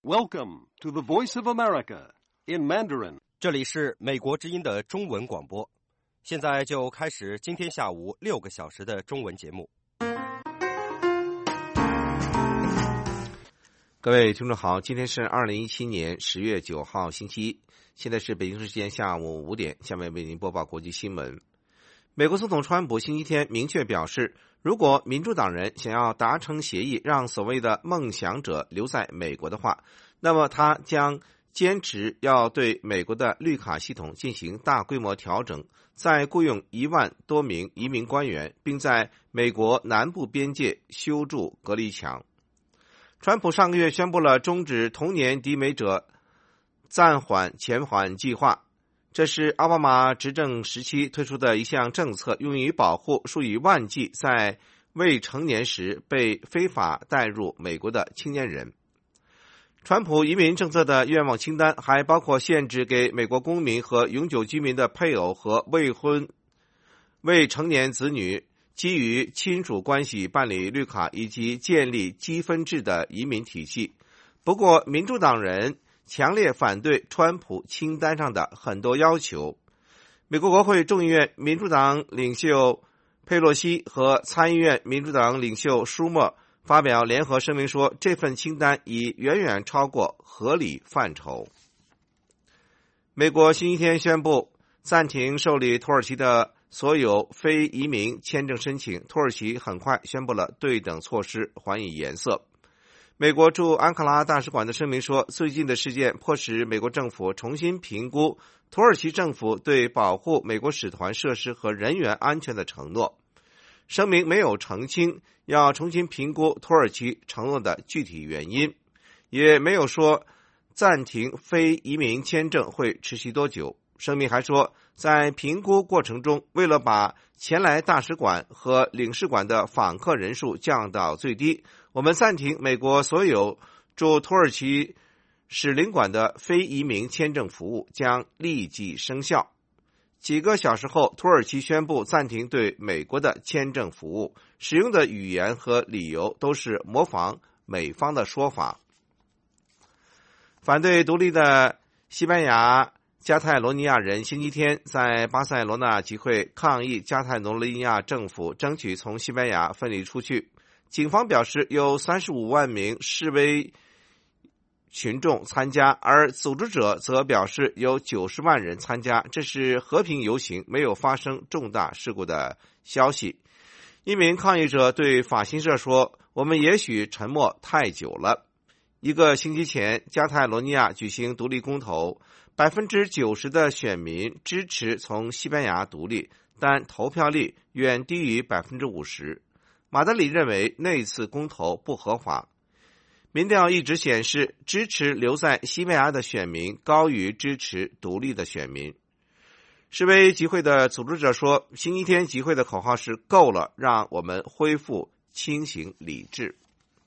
Welcome to the Voice of America in Mandarin. 这里是美国之音的中文广播，现在就开始今天下午6个小时的中文节目。 各位听众好，今天是2017年10月9号星期一，现在是北京时间下午5点，下面为您播报国际新闻。美国总统川普星期天明确表示，如果民主党人想要达成协议，让所谓的梦想者留在美国的话，那么他将坚持要对美国的绿卡系统进行大规模调整，再雇佣1万多名移民官员，并在美国南部边界修筑隔离墙。川普上个月宣布了终止童年抵美者暂缓遣返计划，这是奥巴马执政时期推出的一项政策，用于保护数以万计在未成年时被非法带入美国的青年人。川普移民政策的愿望清单还包括限制给美国公民和永久居民的配偶和未成年子女基于亲属关系办理绿卡，以及建立积分制的移民体系。不过，民主党人强烈反对川普清单上的很多要求。美国国会众议院民主党领袖佩洛西和参议院民主党领袖舒默发表联合声明说，这份清单已远远超过合理范畴。美国星期天宣布暂停受理土耳其的所有非移民签证申请，土耳其很快宣布了对等措施，还以颜色。美国驻安卡拉大使馆的声明说，最近的事件迫使美国政府重新评估土耳其政府对保护美国使团设施和人员安全的承诺。声明没有澄清要重新评估土耳其承诺的具体原因，也没有说暂停非移民签证会持续多久。声明还说，在评估过程中，为了把前来大使馆和领事馆的访客人数降到最低，我们暂停美国所有驻土耳其使领馆的非移民签证服务，将立即生效。几个小时后，土耳其宣布暂停对美国的签证服务，使用的语言和理由都是模仿美方的说法。反对独立的西班牙加泰罗尼亚人星期天在巴塞罗那集会，抗议加泰罗尼亚政府争取从西班牙分离出去。警方表示有35万名示威群众参加，而组织者则表示有90万人参加，这是和平游行，没有发生重大事故的消息。一名抗议者对法新社说，我们也许沉默太久了。1个星期前，加泰罗尼亚举行独立公投，90%的选民支持从西班牙独立，但投票率远低于50%。马德里认为那次公投不合法。民调一直显示，支持留在西班牙的选民高于支持独立的选民。示威集会的组织者说，星期天集会的口号是够了，让我们恢复清醒理智。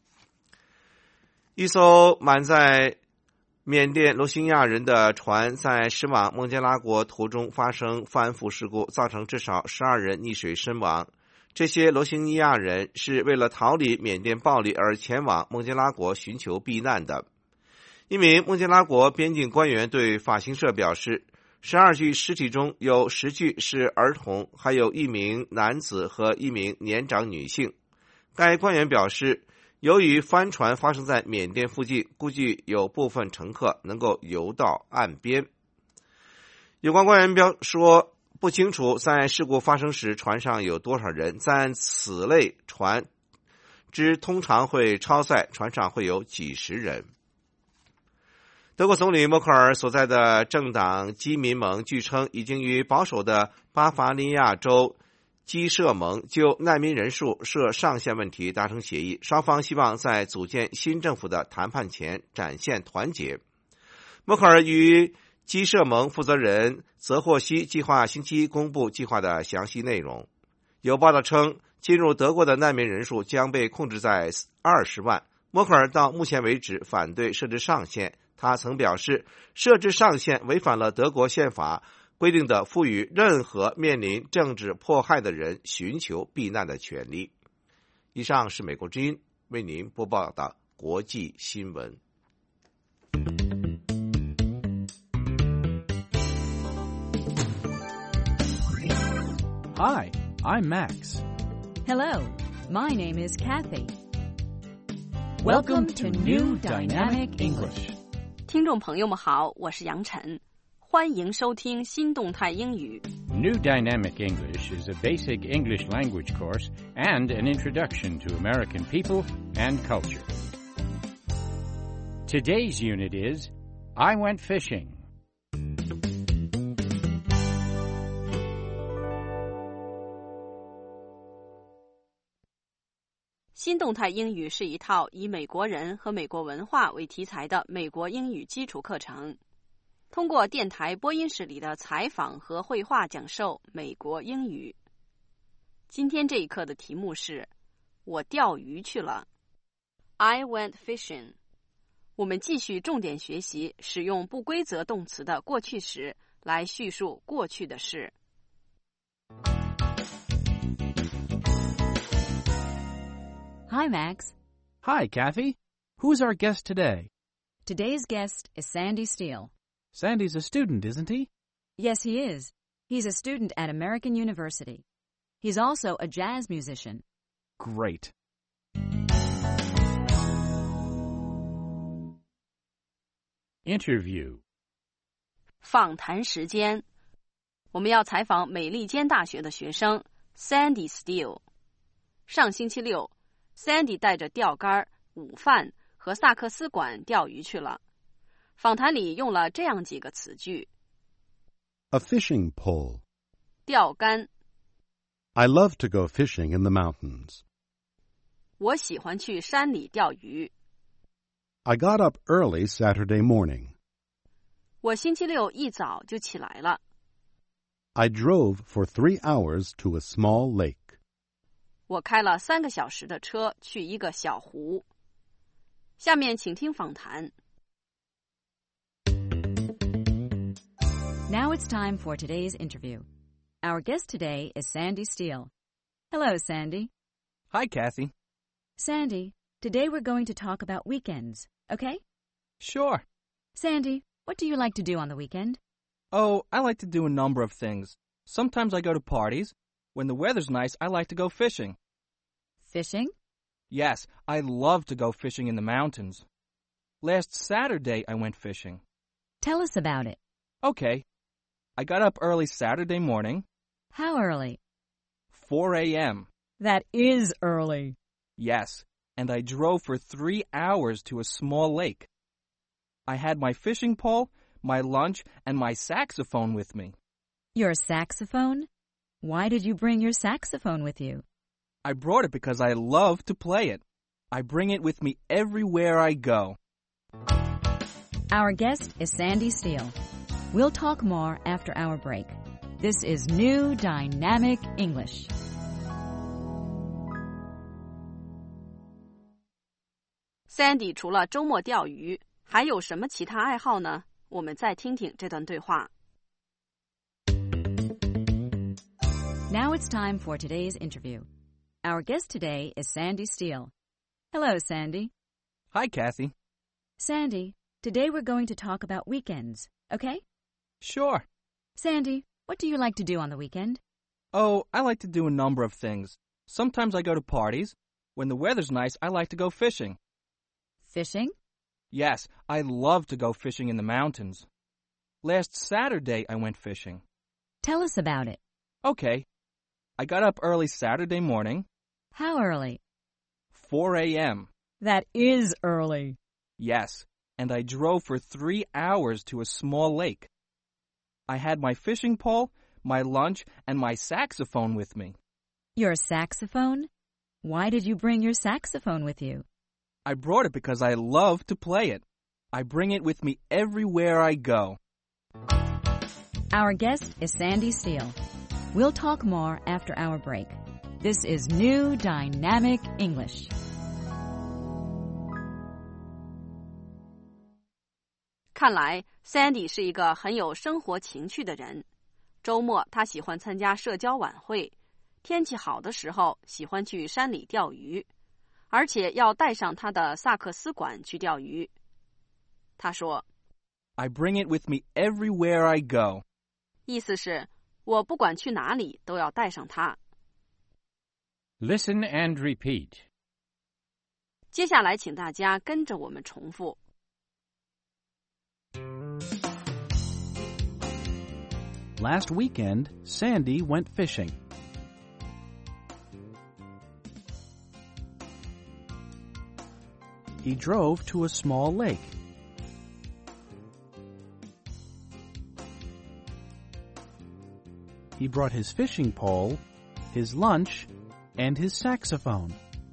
一艘满载缅甸罗兴亚人的船在驶往孟加拉国途中发生翻覆事故，造成至少12人溺水身亡。这些罗兴亚人是为了逃离缅甸暴力而前往孟加拉国寻求避难的。一名孟加拉国边境官员对法新社表示，12具尸体中有10具是儿童，还有1名男子和1名年长女性。该官员表示，由于帆船发生在缅甸附近，估计有部分乘客能够游到岸边。有关官员说，不清楚在事故发生时船上有多少人，但此类船只通常会超载，船上会有几十人。德国总理默克尔所在的政党基民盟据称已经与保守的巴伐利亚州基社盟就难民人数设上限问题达成协议，双方希望在组建新政府的谈判前展现团结。默克尔与基社盟负责人泽霍希计划星期一公布计划的详细内容。有报道称，进入德国的难民人数将被控制在20万。默克尔到目前为止反对设置上限，他曾表示，设置上限违反了德国宪法规定的赋予任何面临政治迫害的人寻求避难的权利。以上是美国之音为您播报的国际新闻。 Hi, I'm Max. Hello, my name is Kathy. Welcome to New Dynamic English. 听众朋友们好，我是杨晨，欢迎收听新动态英语。 New Dynamic English is a basic English language course and an introduction to American people and culture. Today's unit is I Went Fishing. 新动态英语是一套以美国人和美国文化为题材的美国英语基础课程，通过电台播音室里的采访和绘画讲授美国英语。今天这一课的题目是我钓鱼去了 I went fishing。 我们继续重点学习使用不规则动词的过去时来叙述过去的事。 Hi, Max. Hi, Kathy. Who's our guest today? Today's guest is Sandy Steele. Sandy's a student, isn't he? Yes, he is. He's a student at American University. He's also a jazz musician. Great. Interview. 访谈时间，我们要采访美利坚大学的学生 Sandy Steele。 上星期六 Sandy 带着钓竿、午饭和萨克斯管钓鱼去了。访谈里用了这样几个词句： A fishing pole. 钓竿， I love to go fishing in the mountains. 我喜欢去山里钓鱼。 I got up early Saturday morning. 我星期六一早就起来了。 I drove for 3 hours to a small lake. 我开了3个小时的车去一个小湖。下面请听访谈。 Now it's time for today's interview. Our guest today is Sandy Steele. Hello, Sandy. Hi, Kathy. Sandy, today we're going to talk about weekends, okay? Sure. Sandy, what do you like to do on the weekend? Oh, I like to do a number of things. Sometimes I go to parties. When the weather's nice, I like to go fishing. Fishing? Yes, I love to go fishing in the mountains. Last Saturday, I went fishing. Tell us about it. Okay. I got up early Saturday morning. How early? 4 a.m. That is early. Yes, and I drove for 3 hours to a small lake. I had my fishing pole, my lunch, and my saxophone with me. Your saxophone? Why did you bring your saxophone with you? I brought it because I love to play it. I bring it with me everywhere I go. Our guest is Sandy Steele. We'll talk more after our break. This is New Dynamic English. Sandy 除了周末钓鱼，还有什么其他爱好呢？我们再听听这段对话。 Now it's time for today's interview. Our guest today is Sandy Steele. Hello, Sandy. Hi, Kathy. Sandy, today we're going to talk about weekends, okay? Sure. Sandy, what do you like to do on the weekend? Oh, I like to do a number of things. Sometimes I go to parties. When the weather's nice, I like to go fishing. Fishing? Yes, I love to go fishing in the mountains. Last Saturday, I went fishing. Tell us about it. Okay. I got up early Saturday morning. How early? 4 a.m. That is early. Yes, and I drove for 3 hours to a small lake. I had my fishing pole, my lunch, and my saxophone with me. Your saxophone? Why did you bring your saxophone with you? I brought it because I love to play it. I bring it with me everywhere I go. Our guest is Sandy Steele. We'll talk more after our break. This is New Dynamic English. 看来 Sandy 是一个很有生活情趣的人。周末他喜欢参加社交晚会，天气好的时候喜欢去山里钓鱼，而且要带上他的萨克斯管去钓鱼。他说 I bring it with me everywhere I go. 意思是我不管去哪里都要带上它。 Listen and repeat. 接下来请大家跟着我们重复。 Last weekend, Sandy went fishing. He drove to a small lake. He brought his fishing pole, his lunch, and his saxophone.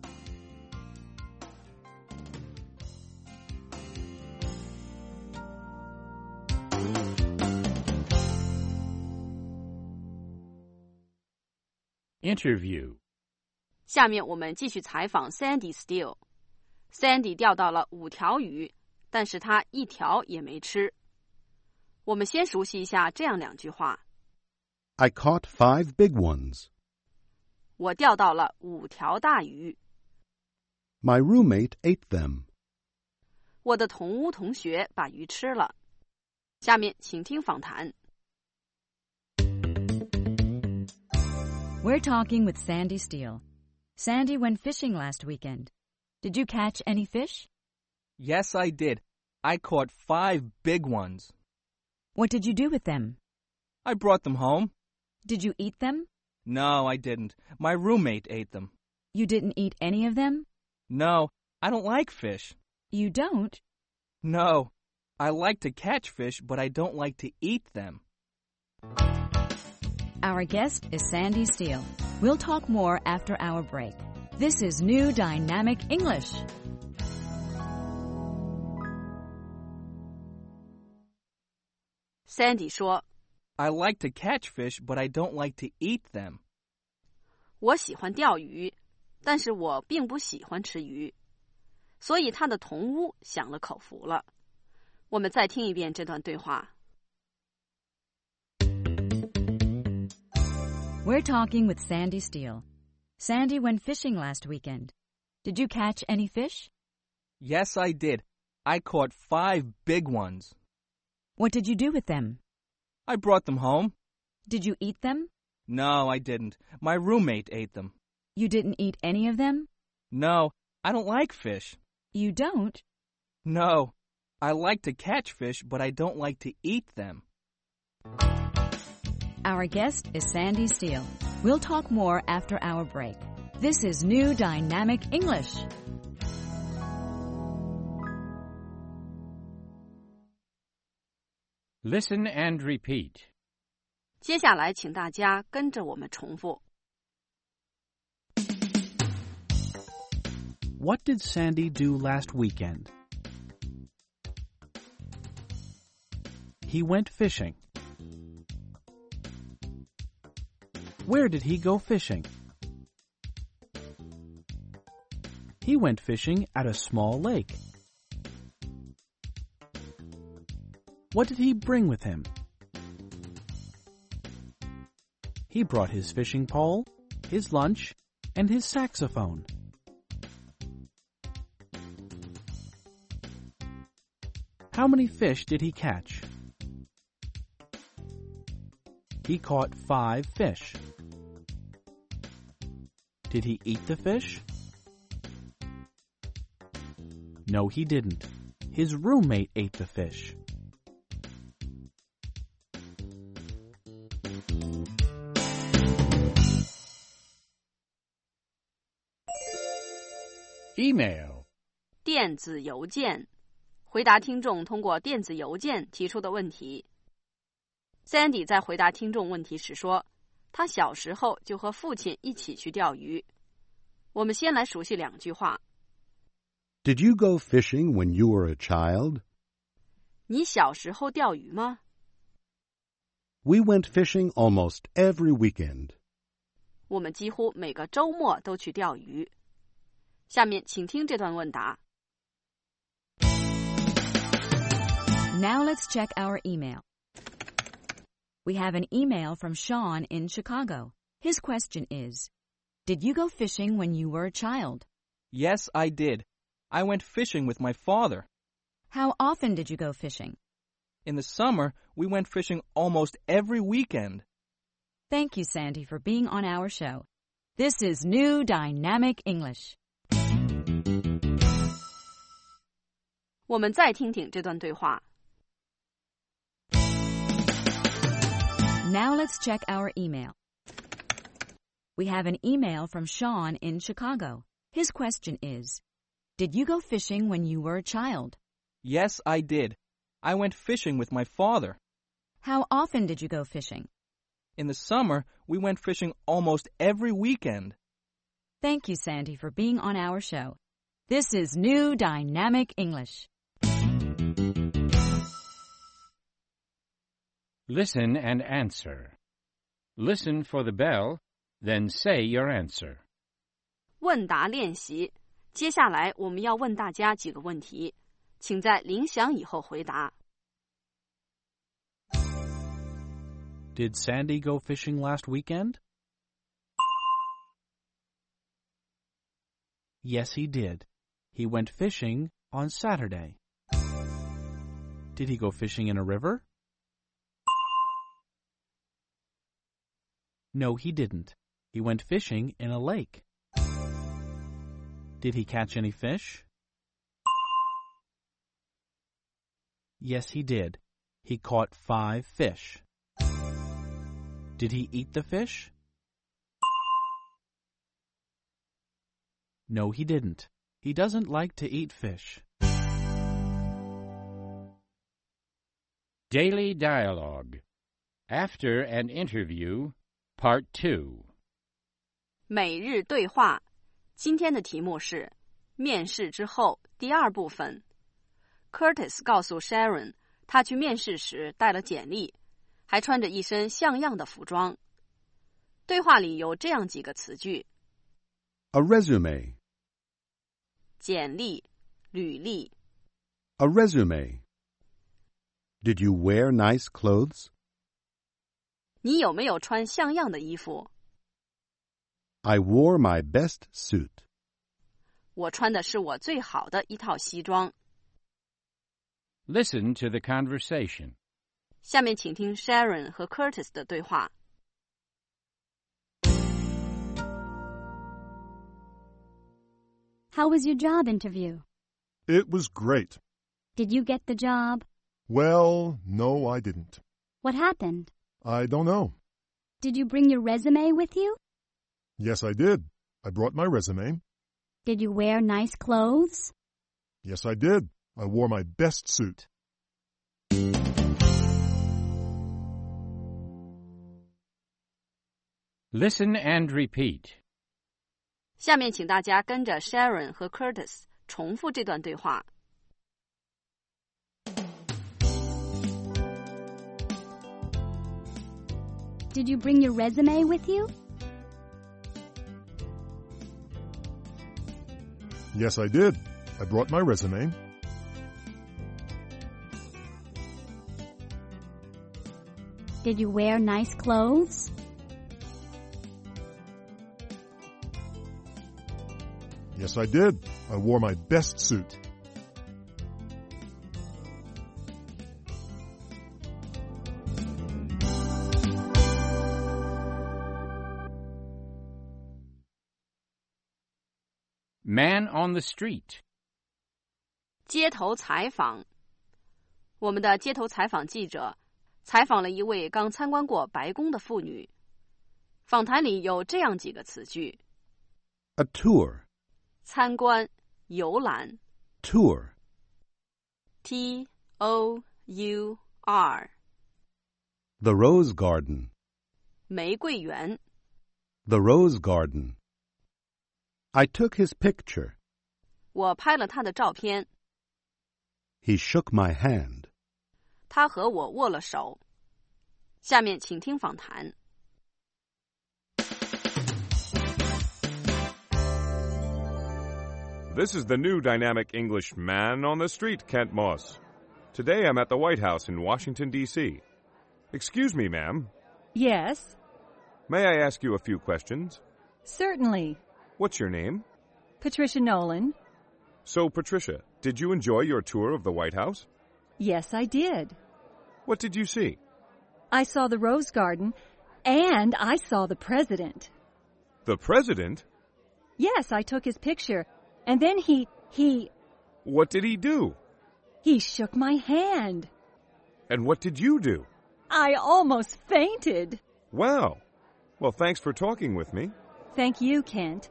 Interview. 下面我们继续采访 Sandy Steele。Sandy 钓到了5条鱼，但是他1条也没吃。我们先熟悉一下这样2句话。 I caught 5 big ones. 我钓到了5条大鱼。 My roommate ate them. 我的同屋同学把鱼吃了。下面请听访谈。 We're talking with Sandy Steele. Sandy went fishing last weekend. Did you catch any fish? Yes, I did. I caught 5 big ones. What did you do with them? I brought them home. Did you eat them? No, I didn't. My roommate ate them. You didn't eat any of them? No, I don't like fish. You don't? No, I like to catch fish, but I don't like to eat them. Our guest is Sandy Steele. We'll talk more after our break. This is New Dynamic English. Sandy 说， I like to catch fish, but I don't like to eat them. 我喜欢钓鱼，但是我并不喜欢吃鱼。所以他的同屋享了口福了。我们再听一遍这段对话。 We're talking with Sandy Steele. Sandy went fishing last weekend. Did you catch any fish? Yes, I did. I caught 5 big ones. What did you do with them? I brought them home. Did you eat them? No, I didn't. My roommate ate them. You didn't eat any of them? No, I don't like fish. You don't? No, I like to catch fish, but I don't like to eat them. Our guest is Sandy Steele. We'll talk more after our break. This is New Dynamic English. Listen and repeat. 接下来请大家跟着我们重复。 What did Sandy do last weekend? He went fishing. Where did he go fishing? He went fishing at a small lake. What did he bring with him? He brought his fishing pole, his lunch, and his saxophone. How many fish did he catch? He caught 5 fish. Did he eat the fish? No, he didn't. His roommate ate the fish. Email. 电子邮件，回答听众通过电子邮件提出的问题。Sandy 在回答听众问题时说，他小时候就和父亲一起去钓鱼。我们先来熟悉2句话。 Did you go fishing when you were a child? 你小时候钓鱼吗？ We went fishing almost every weekend. 我们几乎每个周末都去钓鱼。下面请听这段问答。 Now let's check our email. We have an email from Sean in Chicago. His question is, Did you go fishing when you were a child? Yes, I did. I went fishing with my father. How often did you go fishing? In the summer, we went fishing almost every weekend. Thank you, Sandy, for being on our show. This is New Dynamic English. 我们再听听这段对话。 Now let's check our email. We have an email from Sean in Chicago. His question is, Did you go fishing when you were a child? Yes, I did. I went fishing with my father. How often did you go fishing? In the summer, we went fishing almost every weekend. Thank you, Sandy, for being on our show. This is New Dynamic English. Listen and answer. Listen for the bell, then say your answer. 问答练习，接下来我们要问大家几个问题，请在铃响以后回答。 Did Sandy go fishing last weekend? Yes, he did. He went fishing on Saturday. Did he go fishing in a river? No, he didn't. He went fishing in a lake. Did he catch any fish? Yes, he did. He caught 5 fish. Did he eat the fish? No, he didn't. He doesn't like to eat fish. Daily Dialogue. After an Interview, Part 2. 每日对话，今天的题目是面试之后第二部分。Curtis 告诉 Sharon， 他去面试时带了简历，还穿着一身像样的服装。对话里有这样几个词句 A resume. 简历、履历。 A resume. Did you wear nice clothes? 你有没有穿像样的衣服？ I wore my best suit. 我穿的是我最好的一套西装。 Listen to the conversation. 下面请听 Sharon 和 Curtis 的对话。 How was your job interview? It was great. Did you get the job? Well, no, I didn't. What happened? I don't know. Did you bring your resume with you? Yes, I did. I brought my resume. Did you wear nice clothes? Yes, I did. I wore my best suit. Listen and repeat. 下面请大家跟着 Sharon 和 Curtis 重复这段对话。 Did you bring your resume with you? Yes, I did. I brought my resume. Did you wear nice clothes? Yes, I did. I wore my best suit. Man on the street. 街头采访。我们的街头采访记者采访了一位刚参观过白宫的妇女。访谈里有这样几个词句 A tour. 参观、游览。 Tour. T-O-U-R The Rose Garden. 玫瑰园。 The Rose Garden. I took his picture. 我拍了他的照片。 He shook my hand. 他和我握了手。下面请听访谈。 This is the new Dynamic English Man on the Street, Kent Moss. Today I'm at the White House in Washington, D.C. Excuse me, ma'am. Yes? May I ask you a few questions? Certainly. What's your name? Patricia Nolan. So, Patricia, did you enjoy your tour of the White House? Yes, I did. What did you see? I saw the Rose Garden And I saw the president. The president? Yes, I took his picture. And then he... What did he do? He shook my hand. And what did you do? I almost fainted. Wow. Well, thanks for talking with me. Thank you, Kent.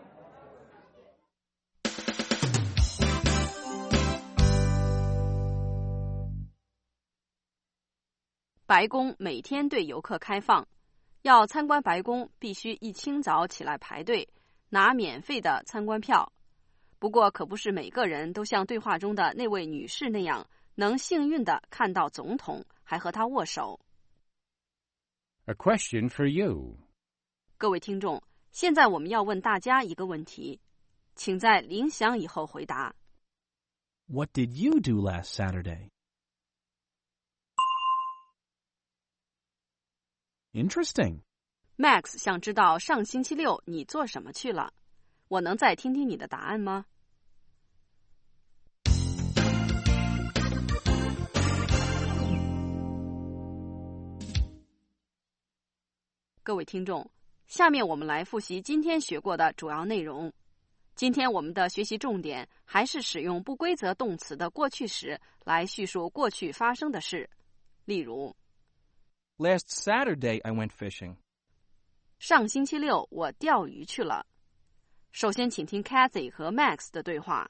白宫每天对游客开放，要参观白宫必须一清早起来排队，拿免费的参观票。不过可不是每个人都像对话中的那位女士那样，能幸运地看到总统，还和他握手。 A question for you. 各位听众，现在我们要问大家一个问题，请在铃响以后回答。 What did you do last Saturday? Interesting. Max 想知道上星期六你做什么去了？我能再听听你的答案吗？各位听众，下面我们来复习今天学过的主要内容。今天我们的学习重点还是使用不规则动词的过去时来叙述过去发生的事。例如 Last Saturday I went fishing. 上星期六我钓鱼去了。首先请听 Kathy 和 Max 的对话。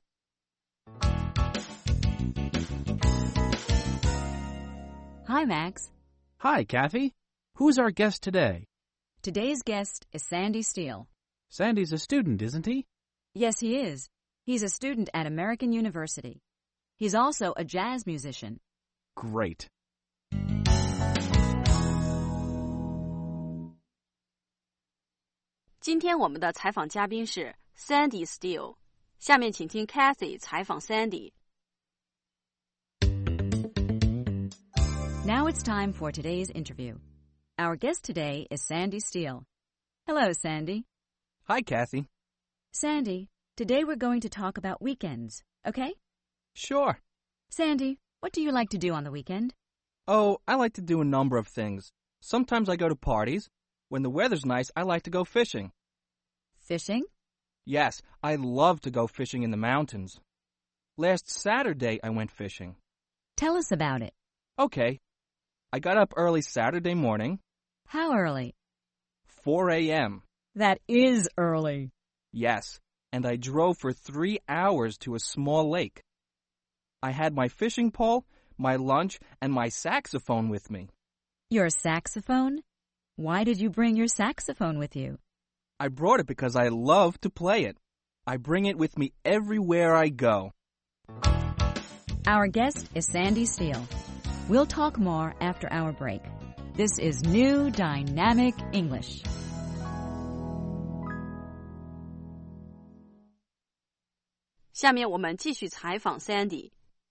Hi, Max. Hi, Kathy. Who's our guest today? Today's guest is Sandy Steele. Sandy's a student, isn't he? Yes, he is. He's a student at American University. He's also a jazz musician. Great. 今天我们的采访嘉宾是 Sandy Steele。下面请听 Kathy 采访 Sandy。 Now it's time for today's interview. Our guest today is Sandy Steele. Hello, Sandy. Hi, Kathy. Sandy, today we're going to talk about weekends, okay? Sure. Sandy, what do you like to do on the weekend? Oh, I like to do a number of things. Sometimes I go to parties. When the weather's nice, I like to go fishing. Fishing? Yes, I love to go fishing in the mountains. Last Saturday, I went fishing. Tell us about it. Okay. I got up early Saturday morning. How early? 4 a.m. That is early. Yes, and I drove for 3 hours to a small lake. I had my fishing pole, my lunch, and my saxophone with me. Your saxophone? Why did you bring your saxophone with you? I brought it because I love to play it. I bring it with me everywhere I go. Our guest is Sandy Steele. We'll talk more after our break. This is New Dynamic English. 下面我们继续采访 Sandy。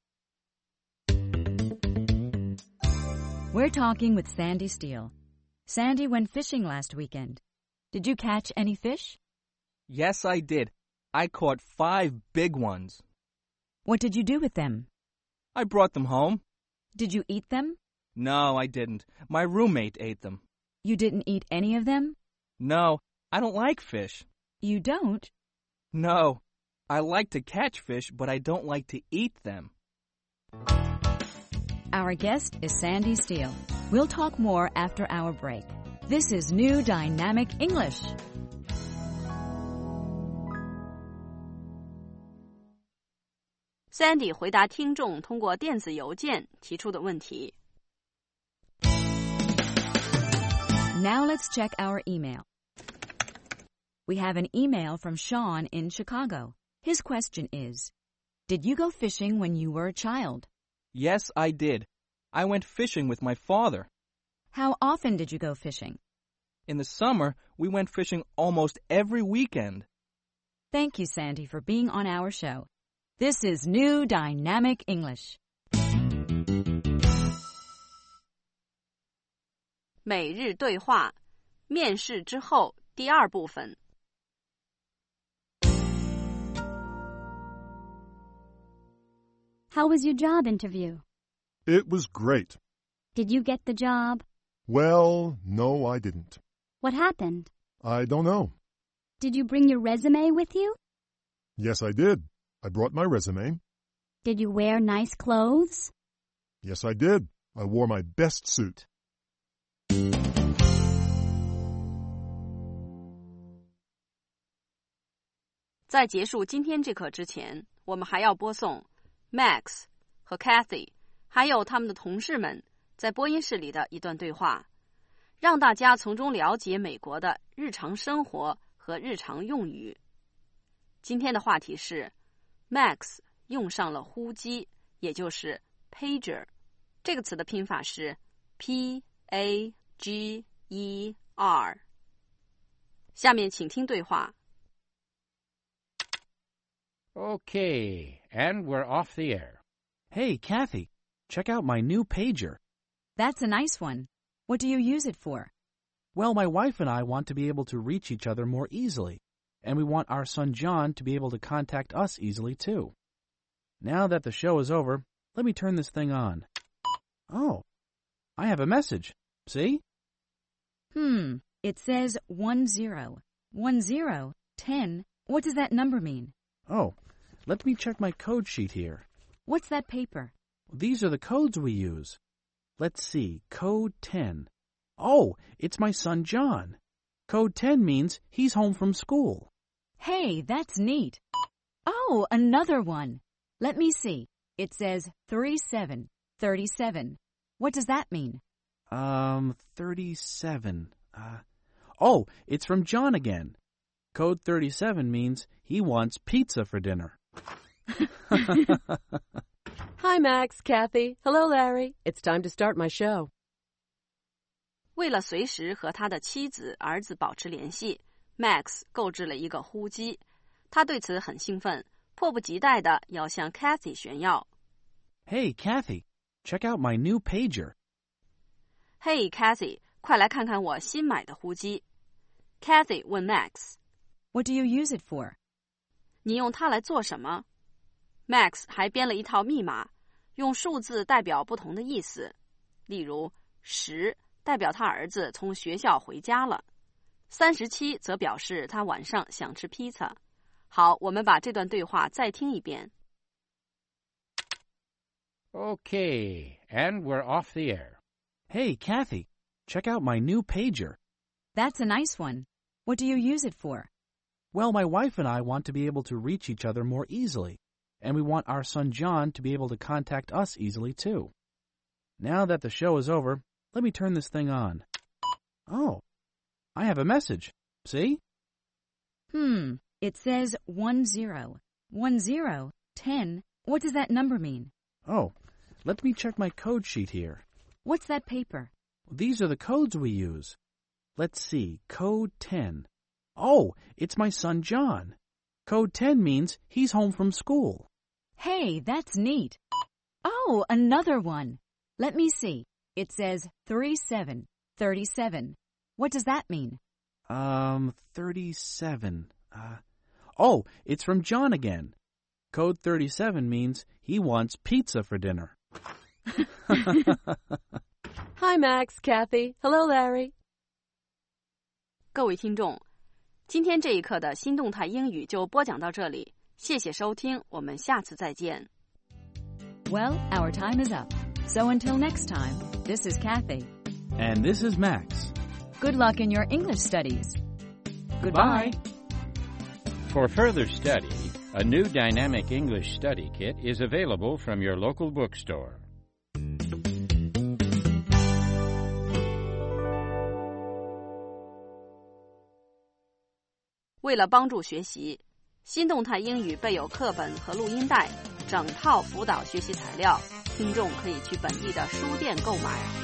We're talking with Sandy Steele. Sandy went fishing last weekend. Did you catch any fish? Yes, I did. I caught 5 big ones. What did you do with them? I brought them home. Did you eat them? No, I didn't. My roommate ate them. You didn't eat any of them? No, I don't like fish. You don't? No, I like to catch fish, but I don't like to eat them. Our guest is Sandy Steele. We'll talk more after our break. This is New Dynamic English. Sandy 回答听众通过电子邮件提出的问题。 Now let's check our email. We have an email from Sean in Chicago. His question is, did you go fishing when you were a child? Yes, I did. I went fishing with my father. How often did you go fishing? In the summer, we went fishing almost every weekend. Thank you, Sandy, for being on our show. This is New Dynamic English. 每日对话，面试之后第二部分。 How was your job interview? It was great. Did you get the job? Well, no, I didn't. What happened? I don't know. Did you bring your resume with you? Yes, I did. I brought my resume. Did you wear nice clothes? Yes, I did. I wore my best suit. 在结束今天这课之前，我们还要播送 Max 和 Kathy 还有他们的同事们在播音室里的一段对话，让大家从中了解美国的日常生活和日常用语。今天的话题是 Max 用上了呼机，也就是 pager。这个词的拼法是 P-A-G-E-R。下面请听对话。 Okay, and we're off the air. Hey, Kathy, check out my new pager. That's a nice one. What do you use it for? Well, my wife and I want to be able to reach each other more easily, and we want our son John to be able to contact us easily, too. Now that the show is over, let me turn this thing on. Oh, I have a message. See? It says 10. 10. 10. What does that number mean? Oh, let me check my code sheet here. What's that paper? These are the codes we use. Let's see, code 10. Oh, it's my son John. Code 10 means he's home from school. Hey, that's neat. Oh, another one. Let me see. It says 37. 37. What does that mean? 37. Oh, it's from John again. Code 37 means he wants pizza for dinner. Hi, Max, Kathy. Hello, Larry. It's time to start my show. 为了随时和他的妻子、儿子保持联系， Max 购置了一个呼机。他对此很兴奋，迫不及待地要向 Kathy 炫耀。 Hey, Kathy, check out my new pager. Hey, Kathy, 快来看看我新买的呼机。Kathy 问 Max。What do you use it for? 你用它来做什么？ Max 还编了一套密码，用数字代表不同的意思。例如10代表他儿子从学校回家了，37则表示他晚上想吃披萨。好，我们把这段对话再听一遍。 Okay, and we're off the air. Hey, Kathy, check out my new pager. That's a nice one. What do you use it for? Well, my wife and I want to be able to reach each other more easily, and we want our son John to be able to contact us easily, too. Now that the show is over, let me turn this thing on. Oh, I have a message. See? It says 10. 10. 10. What does that number mean? Oh, let me check my code sheet here. What's that paper? These are the codes we use. Let's see, code 10. Oh, it's my son John. Code 10 means he's home from school. Hey, that's neat. Oh, another one. Let me see. It says 37. 37. What does that mean? 37. Oh, it's from John again. Code 37 means he wants pizza for dinner. Hi, Max, Kathy. Hello, Larry. 各位听众，今天这一课的新动态英语就播讲到这里，谢谢收听，我们下次再见。 Well, our time is up. So until next time, this is Kathy. And this is Max. Good luck in your English studies. Goodbye. For further study, a new dynamic English study kit is available from your local bookstore. 为了帮助学习，新动态英语备有课本和录音带，整套辅导学习材料，听众可以去本地的书店购买。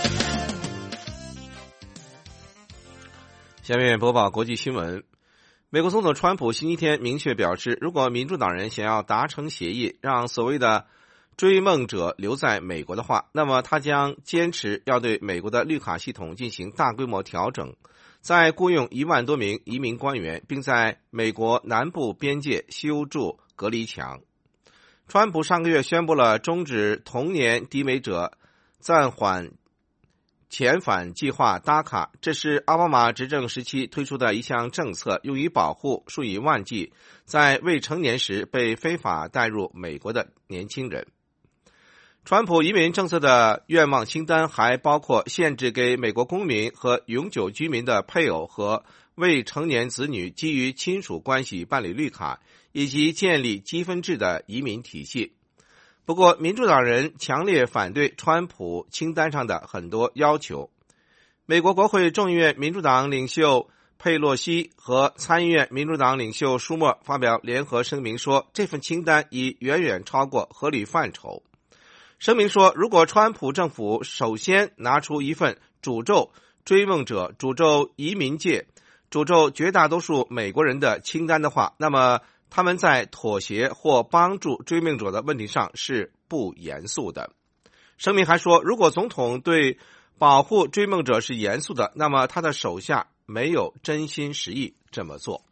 下面播报国际新闻。 美国总统川普星期天明确表示，如果民主党人想要达成协议，让所谓的追梦者留在美国的话，那么他将坚持要对美国的绿卡系统进行大规模调整，再雇佣1万多名移民官员，并在美国南部边界修筑隔离墙。川普上个月宣布了终止同年抵美者暂缓遣返计划 DACA， 这是奥巴马执政时期推出的一项政策，用于保护数以万计在未成年时被非法带入美国的年轻人。川普移民政策的愿望清单还包括限制给美国公民和永久居民的配偶和未成年子女基于亲属关系办理绿卡，以及建立积分制的移民体系。不过，民主党人强烈反对川普清单上的很多要求。美国国会众议院民主党领袖佩洛西和参议院民主党领袖舒默发表联合声明说，这份清单已远远超过合理范畴。声明说，如果川普政府首先拿出一份诅咒追梦者、诅咒移民界、诅咒绝大多数美国人的清单的话，那么他们在妥协或帮助追梦者的问题上是不严肃的。声明还说，如果总统对保护追梦者是严肃的，那么他的手下没有真心实意这么做。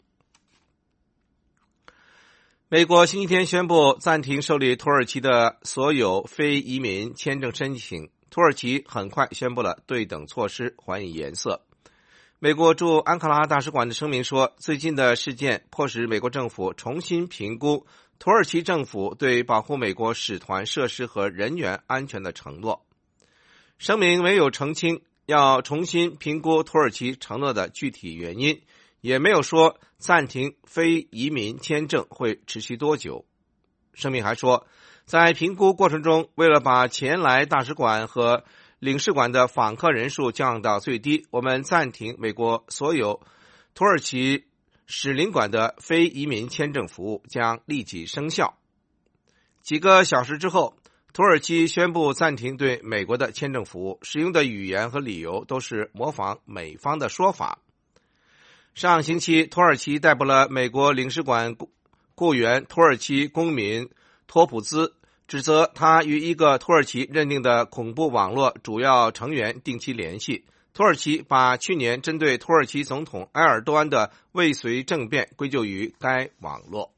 美国星期天宣布暂停受理土耳其的所有非移民签证申请，土耳其很快宣布了对等措施，还以颜色。美国驻安卡拉大使馆的声明说，最近的事件迫使美国政府重新评估土耳其政府对保护美国使团设施和人员安全的承诺。声明没有澄清要重新评估土耳其承诺的具体原因，也没有说暂停非移民签证会持续多久。声明还说，在评估过程中，为了把前来大使馆和领事馆的访客人数降到最低，我们暂停美国所有土耳其使领馆的非移民签证服务，将立即生效。几个小时之后，土耳其宣布暂停对美国的签证服务，使用的语言和理由都是模仿美方的说法。上星期，土耳其逮捕了美国领事馆雇员土耳其公民托普兹，指责他与一个土耳其认定的恐怖网络主要成员定期联系。土耳其把去年针对土耳其总统埃尔多安的未遂政变归咎于该网络。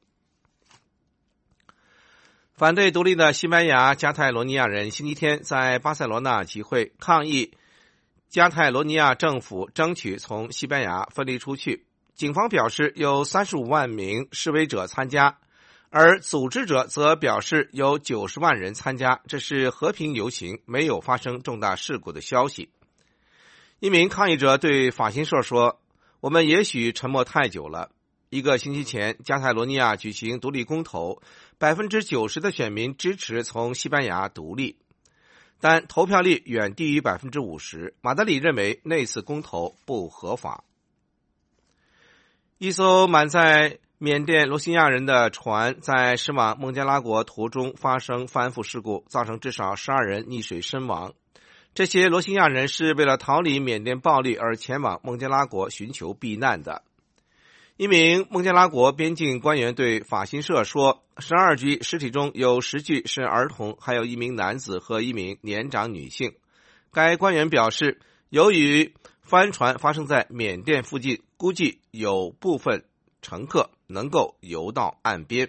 反对独立的西班牙加泰罗尼亚人星期天在巴塞罗那集会，抗议加泰罗尼亚政府争取从西班牙分离出去。警方表示有35万名示威者参加，而组织者则表示有90万人参加，这是和平游行，没有发生重大事故的消息。一名抗议者对法新社说，我们也许沉默太久了。1个星期前，加泰罗尼亚举行独立公投，90%的选民支持从西班牙独立，但投票率远低于50%。马德里认为那次公投不合法。一艘满载缅甸罗兴亚人的船在驶往孟加拉国途中发生翻覆事故，造成至少12人溺水身亡。这些罗兴亚人是为了逃离缅甸暴力而前往孟加拉国寻求避难的。一名孟加拉国边境官员对法新社说，12具尸体中有10具是儿童，还有一名男子和一名年长女性。该官员表示，由于帆船发生在缅甸附近，估计有部分乘客能够游到岸边。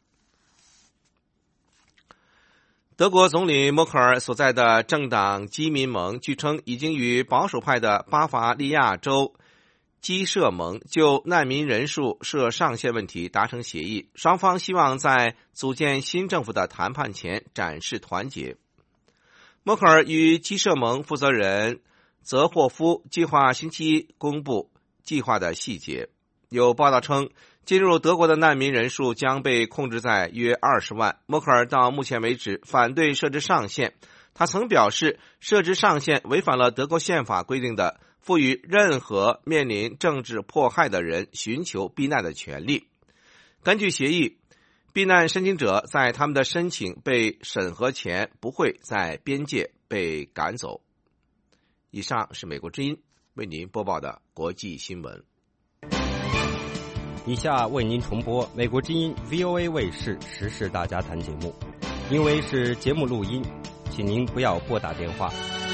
德国总理默克尔所在的政党基民盟据称已经与保守派的巴伐利亚州基社盟就难民人数设上限问题达成协议，双方希望在组建新政府的谈判前展示团结。默克尔与基社盟负责人泽霍夫计划星期一公布计划的细节。有报道称，进入德国的难民人数将被控制在约20万。默克尔到目前为止反对设置上限，他曾表示设置上限违反了德国宪法规定的赋予任何面临政治迫害的人寻求避难的权利。根据协议，避难申请者在他们的申请被审核前不会在边界被赶走。以上是美国之音为您播报的国际新闻。 以下为您重播美国之音 VOA 卫视时事大家谈节目，因为是节目录音，请您不要拨打电话。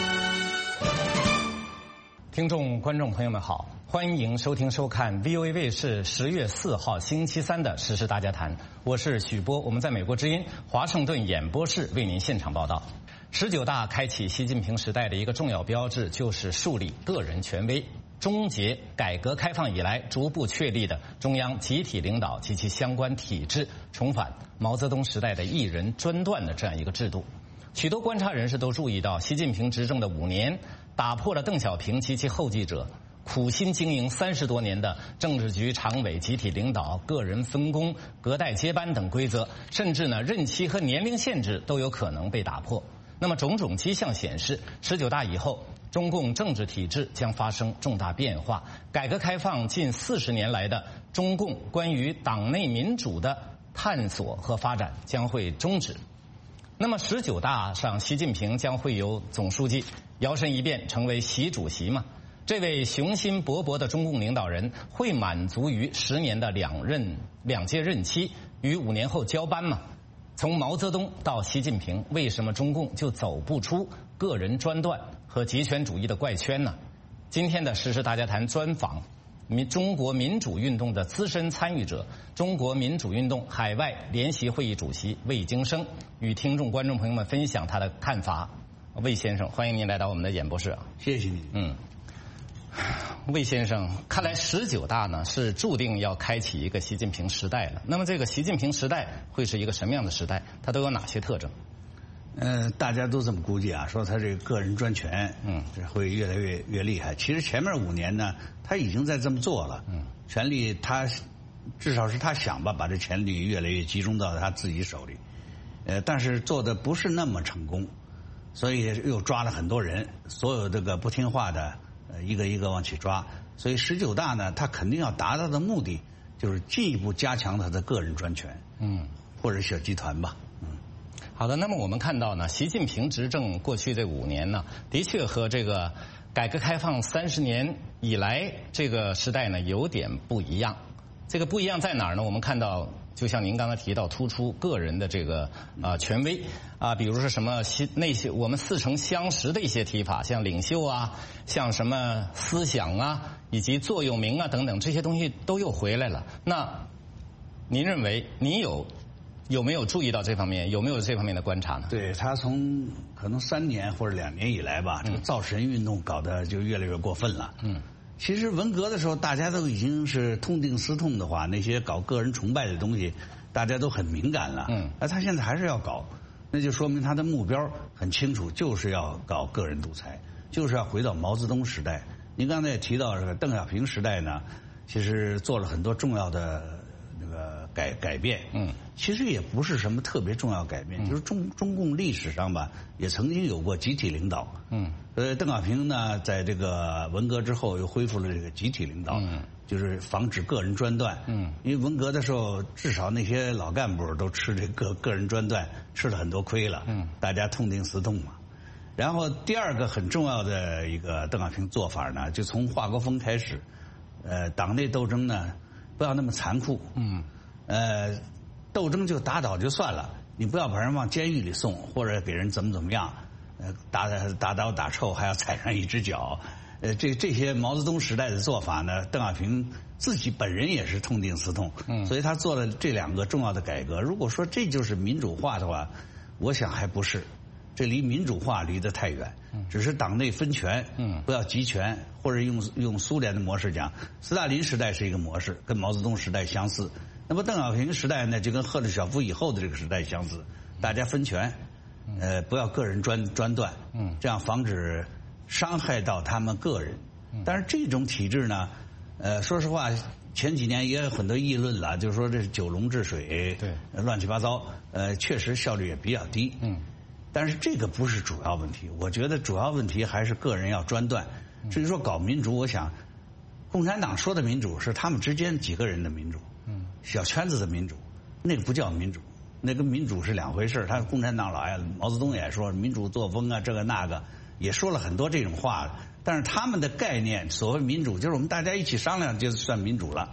听众、观众朋友们好，欢迎收听收看 VOA 卫视10月4号星期三的时事大家谈，我是许波，我们在美国之音华盛顿演播室为您现场报道。19大开启习近平时代的一个重要标志，就是树立个人权威，终结改革开放以来逐步确立的中央集体领导及其相关体制，重返毛泽东时代的一人专断的这样一个制度。许多观察人士都注意到，习近平执政的5年打破了邓小平及其后继者苦心经营30多年的政治局常委集体领导、个人分工、隔代接班等规则，甚至呢任期和年龄限制都有可能被打破。那么种种迹象显示，19大以后中共政治体制将发生重大变化，改革开放近40年来的中共关于党内民主的探索和发展将会终止。那么19大上，习近平将会由总书记摇身一变成为习主席吗？这位雄心勃勃的中共领导人会满足于10年的两届任期，于5年后交班吗？从毛泽东到习近平，为什么中共就走不出个人专断和极权主义的怪圈呢？今天的时事大家谈专访中国民主运动的资深参与者，中国民主运动海外联席会议主席魏京生，与听众观众朋友们分享他的看法。魏先生，欢迎您来到我们的演播室。 谢谢你。 魏先生，看来19大呢是注定要开启一个习近平时代了。那么这个习近平时代会是一个什么样的时代？它都有哪些特征？ 大家都这么估计啊，说他这个个人专权，会越来越厉害。其实前面5年呢，他已经在这么做了，权力他至少是他想把这权力越来越集中到他自己手里，但是做的不是那么成功，所以又抓了很多人，所有这个不听话的一个一个往起抓。所以19大呢，他肯定要达到的目的就是进一步加强他的个人专权，或者小集团吧。 好的，那么我们看到呢，习近平执政过去这5年呢，的确和这个改革开放30年以来这个时代呢有点不一样。这个不一样在哪儿呢？我们看到，就像您刚才提到，突出个人的这个权威啊，比如说什么那些我们似曾相识的一些提法，像领袖啊，像什么思想啊，以及座右铭啊等等，这些东西都又回来了。那您认为您有没有注意到这方面？有没有这方面的观察呢？ 对，他从可能3年或者2年以来吧，这个造神运动搞得就越来越过分了。其实文革的时候，大家都已经是痛定思痛的话，那些搞个人崇拜的东西，大家都很敏感了。而他现在还是要搞，那就说明他的目标很清楚，就是要搞个人独裁，就是要回到毛泽东时代。您刚才也提到这个邓小平时代呢，其实做了很多重要的那个改变。其实也不是什么特别重要改变，就是中共历史上吧，也曾经有过集体领导。邓小平呢，在这个文革之后又恢复了这个集体领导，就是防止个人专断。因为文革的时候，至少那些老干部都吃这个人专断，吃了很多亏了。大家痛定思痛嘛。然后第二个很重要的一个邓小平做法呢，就从华国锋开始，党内斗争呢不要那么残酷。斗争就打倒就算了，你不要把人往监狱里送，或者给人怎么样，打倒打臭还要踩上一只脚。这些毛泽东时代的做法呢，邓小平自己本人也是痛定思痛，所以他做了这2个重要的改革。如果说这就是民主化的话，我想还不是，这离民主化离得太远，只是党内分权，不要集权，或者用苏联的模式讲，斯大林时代是一个模式，跟毛泽东时代相似。那么邓小平时代呢，就跟赫鲁晓夫以后的这个时代相似，大家分权，不要个人专断，这样防止伤害到他们个人。但是这种体制呢，说实话，前几年也有很多议论了，就是说这是九龙治水，乱七八糟，确实效率也比较低。但是这个不是主要问题，我觉得主要问题还是个人要专断。至于说搞民主，我想，共产党说的民主是他们之间几个人的民主。小圈子的民主，那个不叫民主，那跟民主是2回事。他共产党老毛泽东也说民主作风啊，这个那个，也说了很多这种话。但是他们的概念，所谓民主，就是我们大家一起商量就算民主了。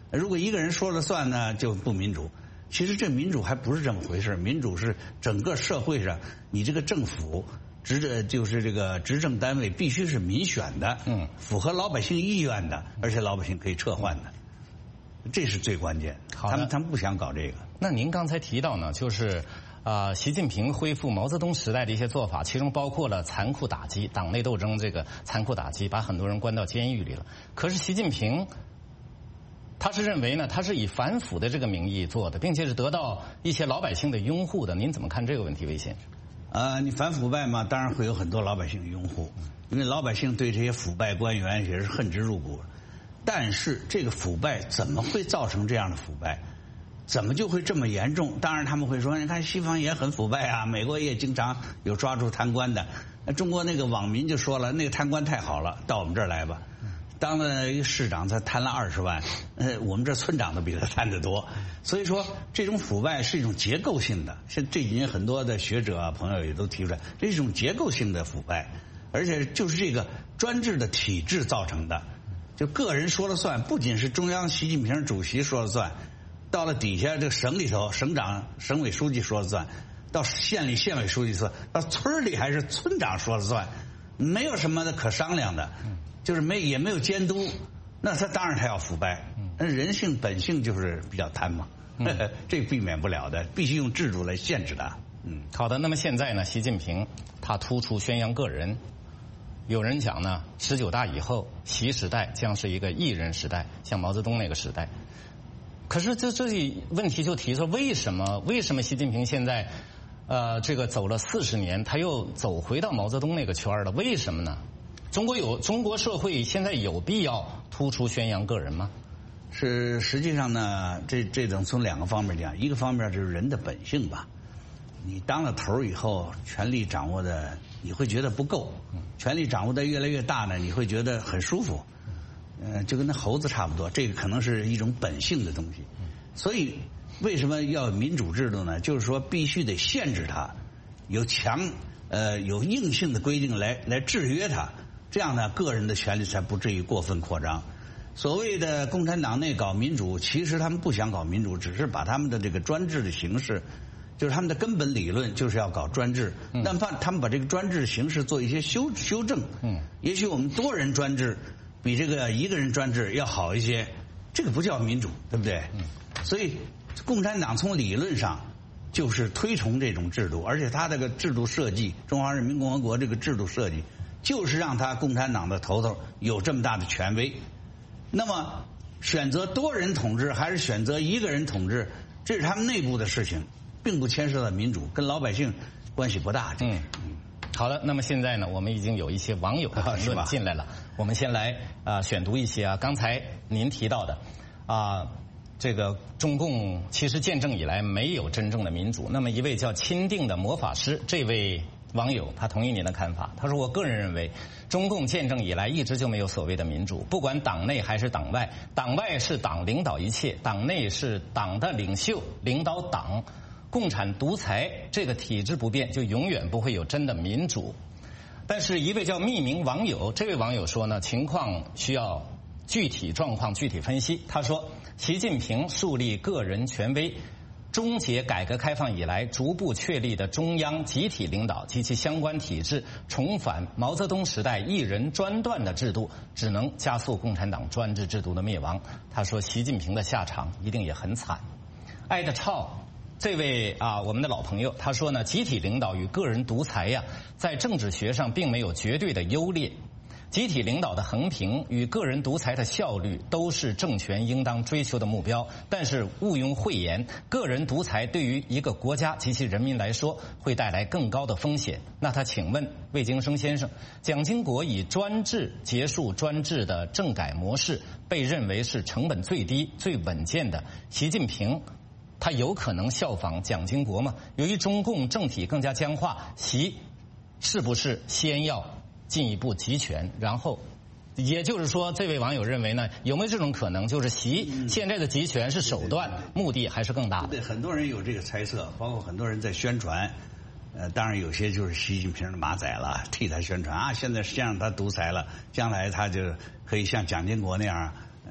如果一个人说了算呢，就不民主。其实这民主还不是这么回事，民主是整个社会上你这个政府就是这个执政单位必须是民选的，符合老百姓意愿的，而且老百姓可以撤换的，这是最关键。他们不想搞这个。 那您刚才提到呢，就是习近平恢复毛泽东时代的一些做法，其中包括了残酷打击党内斗争，这个残酷打击把很多人关到监狱里了。可是习近平他是认为呢，他是以反腐的这个名义做的，并且是得到一些老百姓的拥护的。您怎么看这个问题，魏先生？ 你反腐败嘛，当然会有很多老百姓拥护，因为老百姓对这些腐败官员也是恨之入骨。但是这个腐败怎么会造成这样的腐败？怎么就会这么严重？当然他们会说，你看西方也很腐败啊，美国也经常有抓住贪官的。中国那个网民就说了，那个贪官太好了，到我们这儿来吧。当了一个市长，他贪了20万，我们这村长都比他贪得多。所以说，这种腐败是一种结构性的。像这几年很多的学者啊朋友也都提出来，这是一种结构性的腐败，而且就是这个专制的体制造成的。就个人说了算，不仅是中央习近平主席说了算，到了底下这个省里头，省长、省委书记说了算，到县里县委书记说，到村里还是村长说了算，没有什么的可商量的。就是也没有监督，那他当然他要腐败。人性本性就是比较贪嘛，这避免不了的，必须用制度来限制他。 好的。那么现在呢，习近平他突出宣扬个人，有人讲呢，19大以后，习时代将是一个一人时代，像毛泽东那个时代。可是这问题就提出，为什么习近平现在这个走了40年，他又走回到毛泽东那个圈了？为什么呢？中国社会现在有必要突出宣扬个人吗？ 实际上呢，这种从2个方面讲，一个方面就是人的本性吧。你当了头以后，权力掌握的你会觉得不够，权力掌握的越来越大呢，你会觉得很舒服，就跟那猴子差不多。这个可能是一种本性的东西。所以为什么要民主制度呢？就是说必须得限制它，有硬性的规定来制约它。这样呢，个人的权利才不至于过分扩张。所谓的共产党内搞民主，其实他们不想搞民主，只是把他们的这个专制的形式，就是他们的根本理论就是要搞专制。但他们把这个专制形式做一些修正。也许我们多人专制比这个一个人专制要好一些，这个不叫民主，对不对？所以共产党从理论上就是推崇这种制度，而且他这个制度设计，中华人民共和国这个制度设计，就是让他共产党的头头有这么大的权威。那么选择多人统治还是选择一个人统治，这是他们内部的事情，并不牵涉到民主，跟老百姓关系不大。 好的。那么现在呢，我们已经有一些网友的评论进来了，我们先来选读一些刚才您提到的这个中共其实建政以来没有真正的民主。那么一位叫钦定的魔法师，这位网友他同意您的看法，他说我个人认为中共建政以来一直就没有所谓的民主，不管党内还是党外，党外是党领导一切，党内是党的领袖领导党，共产独裁这个体制不变，就永远不会有真的民主。但是一位叫匿名网友，这位网友说呢，情况需要具体状况具体分析。他说习近平树立个人权威，终结改革开放以来逐步确立的中央集体领导及其相关体制，重返毛泽东时代一人专断的制度，只能加速共产党专制制度的灭亡。他说习近平的下场一定也很惨。艾德超这位我们的老朋友，他说呢，集体领导与个人独裁在政治学上并没有绝对的优劣。集体领导的横平与个人独裁的效率都是政权应当追求的目标，但是毋庸讳言，个人独裁对于一个国家及其人民来说会带来更高的风险。那他请问魏京生先生，蒋经国以专制结束专制的政改模式被认为是成本最低最稳健的，习近平他有可能效仿蒋经国吗？由于中共政体更加僵化，习是不是先要进一步集权，然后也就是说这位网友认为呢，有没有这种可能，就是习现在的集权是手段，目的还是更大的？ 对，很多人有这个猜测，包括很多人在宣传，当然有些就是习近平的马仔了，替他宣传现在先让他独裁了，将来他就可以像蒋经国那样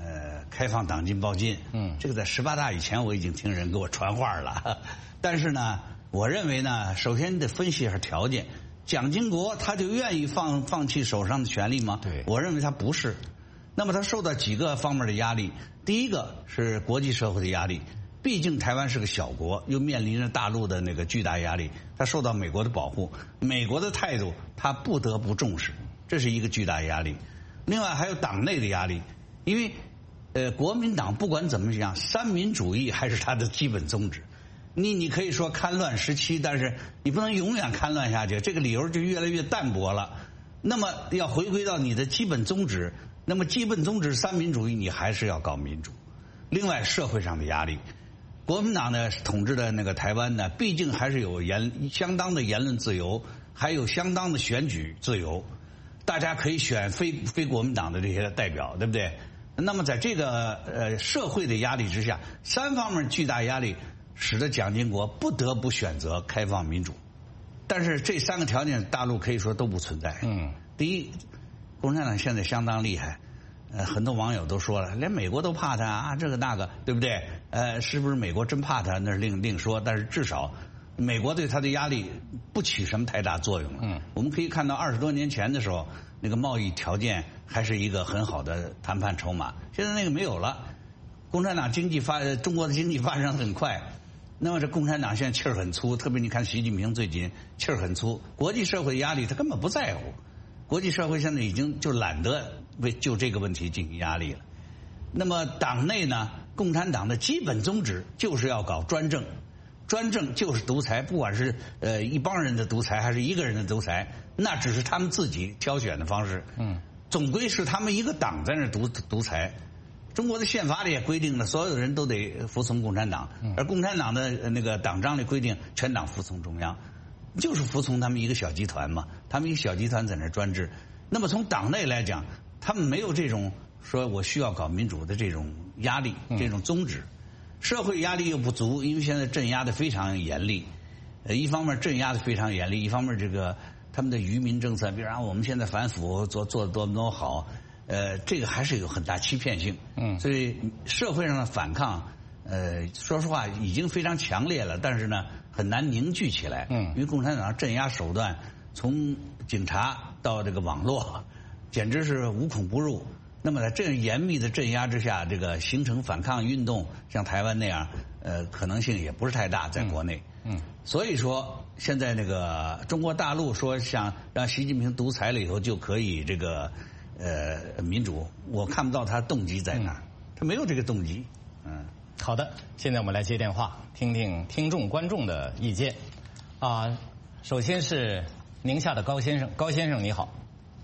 开放党禁报禁。这个在18大以前我已经听人给我传话了。但是呢，我认为呢，首先得分析一下条件。蒋经国他就愿意放弃手上的权利吗？对，我认为他不是。那么他受到几个方面的压力，第一个是国际社会的压力。毕竟台湾是个小国，又面临着大陆的那个巨大压力，他受到美国的保护，美国的态度他不得不重视，这是一个巨大压力。另外还有党内的压力，因为国民党不管怎么样，三民主义还是它的基本宗旨。你可以说戡乱时期，但是你不能永远戡乱下去，这个理由就越来越淡薄了。那么要回归到你的基本宗旨，那么基本宗旨三民主义，你还是要搞民主。另外社会上的压力。国民党呢统治的那个台湾呢，毕竟还是有相当的言论自由，还有相当的选举自由，大家可以选非国民党的这些代表，对不对？那么在这个社会的压力之下，三方面巨大压力，使得蒋经国不得不选择开放民主。但是这三个条件，大陆可以说都不存在。第一，共产党现在相当厉害。很多网友都说了，连美国都怕他啊，这个那个，对不对？是不是美国真怕他？那是另说。但是至少，美国对他的压力不起什么太大作用了。我们可以看到20多年前的时候，那个贸易条件还是一个很好的谈判筹码。现在那个没有了。共产党中国的经济发展很快，那么这共产党现在气儿很粗，特别你看习近平最近气儿很粗，国际社会压力他根本不在乎。国际社会现在已经就懒得就这个问题进行压力了。那么党内呢，共产党的基本宗旨就是要搞专政，专政就是独裁，不管是一帮人的独裁还是一个人的独裁，那只是他们自己挑选的方式。总归是他们一个党在那独裁。中国的宪法里也规定了，所有的人都得服从共产党，而共产党的那个党章里规定，全党服从中央。就是服从他们一个小集团嘛，他们一个小集团在那专制。那么从党内来讲，他们没有这种说我需要搞民主的这种压力，这种宗旨。社会压力又不足，因为现在镇压的非常严厉。一方面镇压的非常严厉，一方面这个他们的愚民政策，比如我们现在反腐做得多么多么好，这个还是有很大欺骗性。所以社会上的反抗，说实话已经非常强烈了，但是呢很难凝聚起来。因为共产党镇压手段从警察到这个网络，简直是无孔不入。那么在这样严密的镇压之下，这个形成反抗运动，像台湾那样，可能性也不是太大，在国内。所以说现在那个中国大陆说想让习近平独裁了以后就可以这个民主，我看不到他动机在哪儿，他没有这个动机。 好的，现在我们来接电话，听听听众观众的意见。首先是宁夏的高先生，高先生你好。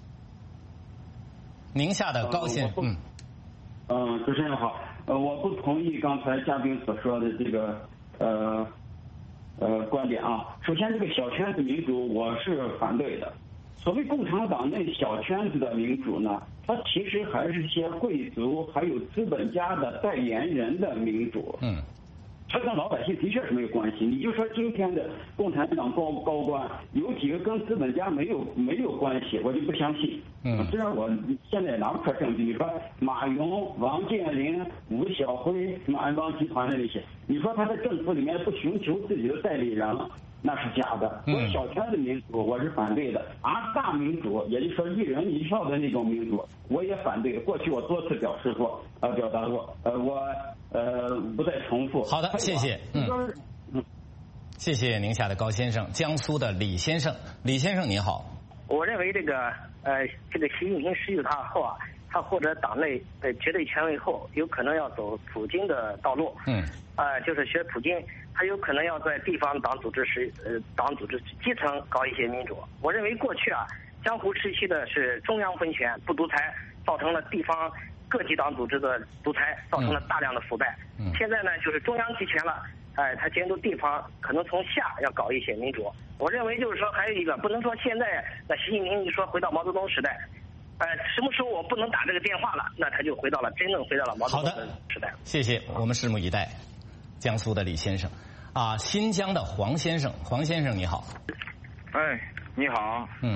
宁夏的高先生， 主持人好，我不同意刚才嘉宾所说的这个观点啊。首先，这个小圈子民主我是反对的。所谓共产党内小圈子的民主呢，它其实还是些贵族还有资本家的代言人的民主。它跟老百姓的确是没有关系。你就说今天的共产党高官有几个跟资本家没有关系，我就不相信。虽然我现在也拿不出证据。你说马云、王健林、吴晓辉、什么安邦集团的那些，你说他在政府里面不寻求自己的代理人，那是假的。我小圈子民主我是反对的，而大民主，也就是说一人一票的那种民主，我也反对。过去我多次表达过，我不再重复。 好的，谢谢。谢谢宁夏的高先生。江苏的李先生，李先生你好。 我认为这个习近平19大后啊，他获得党内绝对权威后，有可能要走普京的道路。就是学普京，他有可能要在地方党组织基层搞一些民主。我认为过去啊，江湖时期的是中央分权不独裁，造成了地方各级党组织的独裁，造成了大量的腐败。现在呢，就是中央集权了，他监督地方，可能从下要搞一些民主。我认为就是说，还有一个不能说现在那习近平一说回到毛泽东时代，什么时候我不能打这个电话了，那他就真正回到了毛泽东的时代。 谢谢，我们拭目以待。江苏的李先生，新疆的黄先生，黄先生你好。 你好。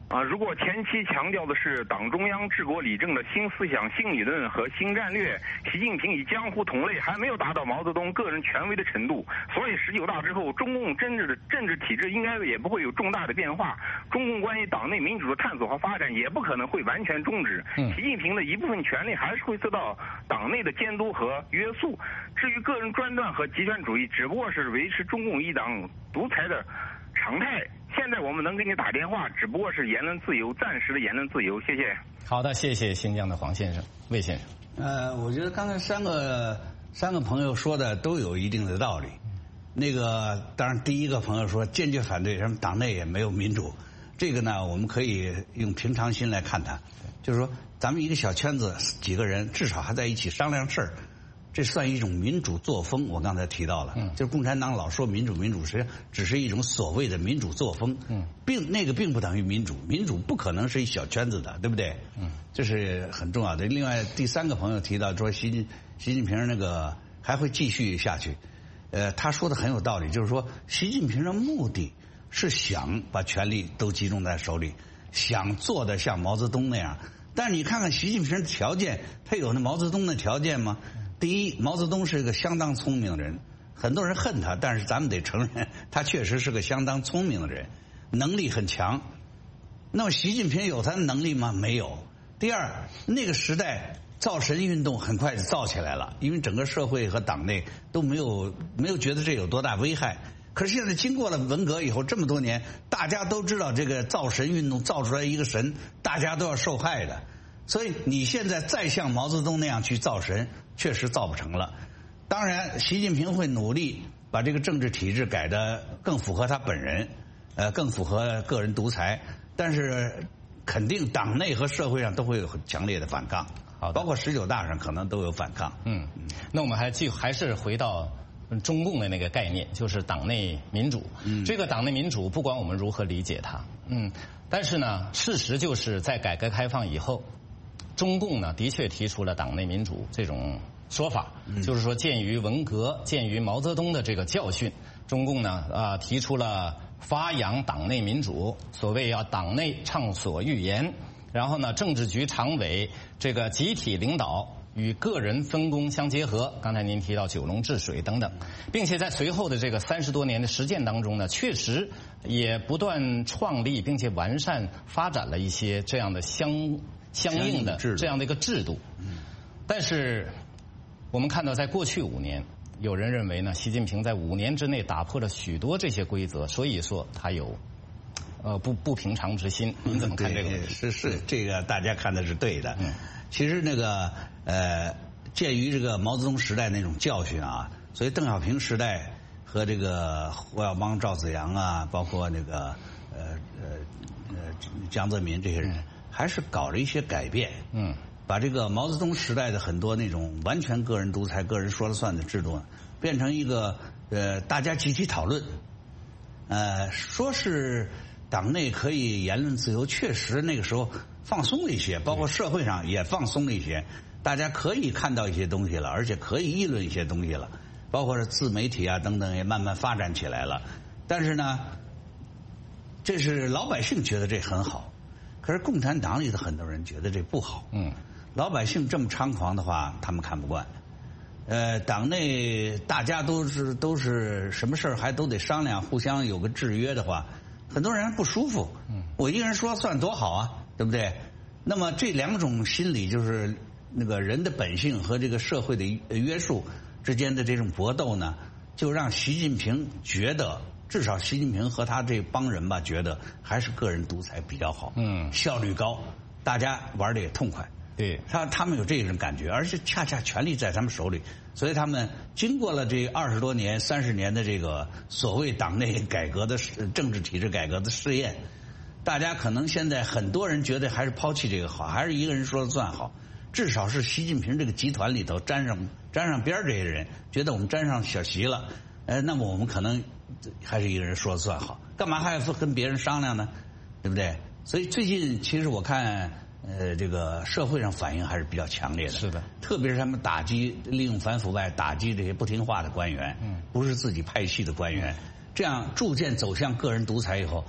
如果前期强调的是党中央治国理政的新思想、新理论和新战略，习近平以江湖同类还没有达到毛泽东个人权威的程度，所以19大之后，中共政治体制应该也不会有重大的变化，中共关于党内民主的探索和发展也不可能会完全终止。习近平的一部分权力还是会受到党内的监督和约束。至于个人专断和极权主义，只不过是维持中共一党独裁的常态。现在我们能给你打电话，只不过是言论自由，暂时的言论自由。谢谢。 好的，谢谢新疆的黄先生、魏先生。 我觉得刚才三个朋友说的都有一定的道理。那个当然，第一个朋友说坚决反对什么党内也没有民主，这个呢，我们可以用平常心来看它，就是说咱们一个小圈子几个人，至少还在一起商量事儿。这算一种民主作风，我刚才提到了，就是共产党老说民主，实际上只是一种所谓的民主作风，并不等于民主，民主不可能是一小圈子的，对不对？这是很重要的。另外，第三个朋友提到说习近平那个还会继续下去，他说的很有道理，就是说习近平的目的是想把权力都集中在手里，想做的像毛泽东那样，但是你看看习近平的条件，他有那毛泽东的条件吗？第一，毛泽东是一个相当聪明的人，很多人恨他，但是咱们得承认，他确实是个相当聪明的人，能力很强。那么习近平有他的能力吗？没有。第二，那个时代造神运动很快就造起来了，因为整个社会和党内都没有觉得这有多大危害。可是现在经过了文革以后这么多年，大家都知道这个造神运动造出来一个神，大家都要受害的。所以你现在再像毛泽东那样去造神，确实造不成了。当然，习近平会努力把这个政治体制改得更符合他本人，更符合个人独裁。但是，肯定党内和社会上都会有很强烈的反抗，包括19大上可能都有反抗。 那我们还是回到中共的那个概念，就是党内民主。这个党内民主，不管我们如何理解它，但是呢，事实就是在改革开放以后，中共呢的确提出了党内民主这种说法，就是说鉴于文革、鉴于毛泽东的这个教训，中共呢提出了发扬党内民主，所谓要党内畅所欲言，然后呢政治局常委这个集体领导与个人分工相结合，刚才您提到九龙治水等等，并且在随后的这个30多年的实践当中呢，确实也不断创立并且完善发展了一些这样的相应的这样的一个制度。但是我们看到在过去5年，有人认为呢，习近平在5年之内打破了许多这些规则，所以说他有不平常之心。您怎么看这个问题？ 是这个大家看的是对的。其实那个鉴于这个毛泽东时代那种教训啊，所以邓小平时代和这个胡耀邦、赵紫阳啊，包括那个江泽民这些人，还是搞了一些改变。把这个毛泽东时代的很多那种完全个人独裁、个人说了算的制度，变成一个大家集体讨论。说是党内可以言论自由，确实那个时候放松了一些，包括社会上也放松了一些，大家可以看到一些东西了，而且可以议论一些东西了，包括是自媒体啊等等也慢慢发展起来了。但是呢，这是老百姓觉得这很好，可是共产党里的很多人觉得这不好。老百姓这么猖狂的话，他们看不惯。党内大家都是什么事儿还都得商量，互相有个制约的话，很多人不舒服。我一个人说算多好啊，对不对？那么这两种心理，就是那个人的本性和这个社会的约束之间的这种搏斗呢，就让习近平觉得，至少习近平和他这帮人吧，觉得还是个人独裁比较好，效率高，大家玩的也痛快。 对， 他们有这种感觉，而且恰恰权力在他们手里，所以他们经过了这20多年、30年的这个所谓党内改革的政治体制改革的试验，大家可能现在很多人觉得还是抛弃这个好，还是一个人说了算好。至少是习近平这个集团里头沾上边这些人觉得我们沾上小席了，那么我们可能还是一个人说了算好，干嘛还要跟别人商量呢？对不对？所以最近其实我看。这个社会上反应还是比较强烈的。 是的， 特别是他们利用反腐败打击这些不听话的官员，不是自己派系的官员，这样逐渐走向个人独裁以后，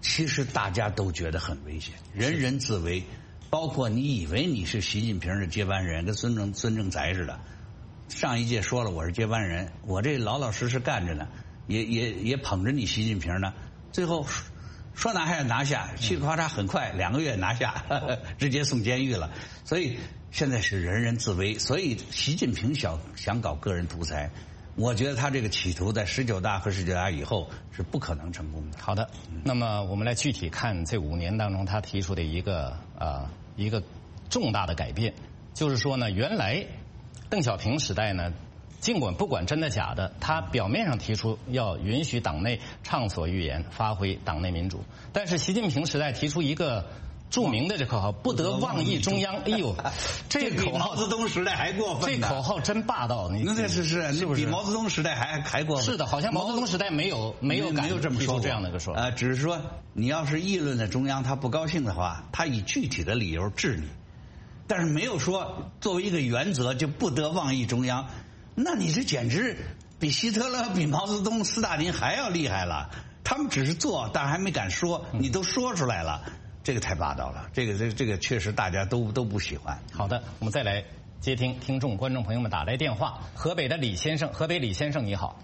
其实大家都觉得很危险，人人自危，包括你以为你是习近平的接班人，跟孙政才似的。上一届说了我是接班人，我这老老实实干着呢，也捧着你习近平呢，最后说拿下拿下，嘁哩咔嚓很快2个月拿下，直接送监狱了。所以现在是人人自危，所以习近平想搞个人独裁，我觉得他这个企图在19大和19大以后是不可能成功的。 好的，那么我们来具体看这5年当中他提出的一个重大的改变，就是说呢，原来邓小平时代呢，尽管不管真的假的，他表面上提出要允许党内畅所欲言，发挥党内民主，但是习近平时代提出一个著名的这口号，不得妄议中央。哎呦，这比毛泽东时代还过分。 这口号真霸道， 那是不是？比毛泽东时代还过分。 是的，好像毛泽东时代没有这么说这样的一个说法。 只是说你要是议论的中央他不高兴的话，他以具体的理由治你，但是没有说作为一个原则就不得妄议中央。那你这简直比希特勒、比毛泽东、斯大林还要厉害了。他们只是做，但还没敢说，你都说出来了。这个太霸道了，这个确实大家都不喜欢。 好的，我们再来接听听众观众朋友们打来电话。河北的李先生，河北李先生你好。